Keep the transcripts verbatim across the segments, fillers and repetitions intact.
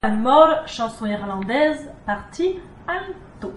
Mort, chanson irlandaise, partie alto.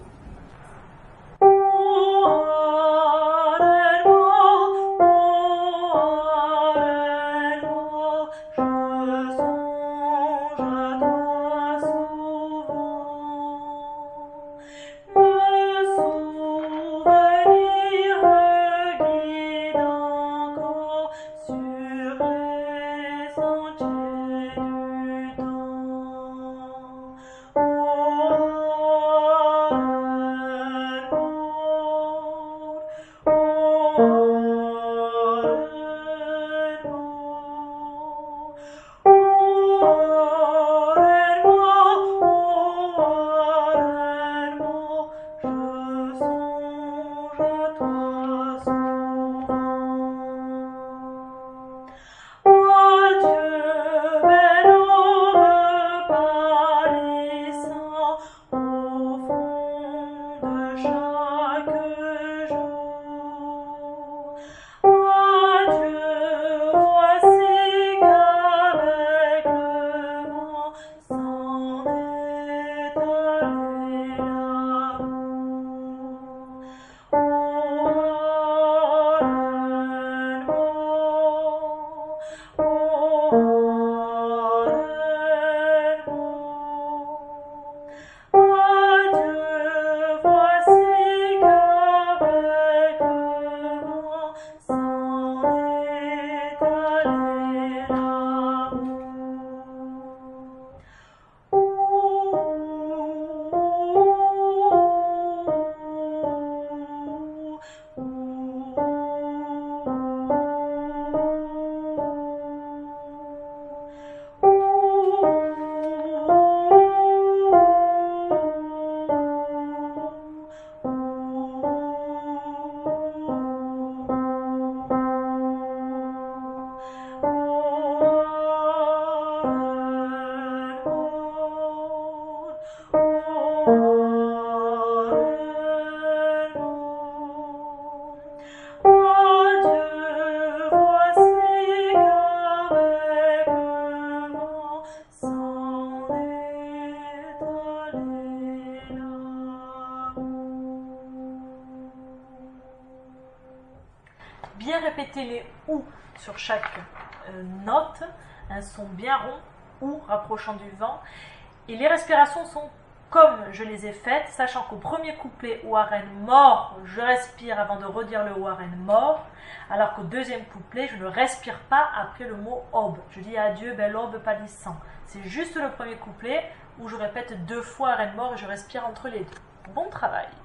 Bien répéter les ou sur chaque euh, note, un son bien rond, ou rapprochant du vent. Et les respirations sont comme je les ai faites, sachant qu'au premier couplet Waren mort, je respire avant de redire le Waren mort, alors qu'au deuxième couplet, je ne respire pas après le mot aube. Je dis adieu, belle aube pâlissant. C'est juste le premier couplet où je répète deux fois Waren mort et je respire entre les deux. Bon travail!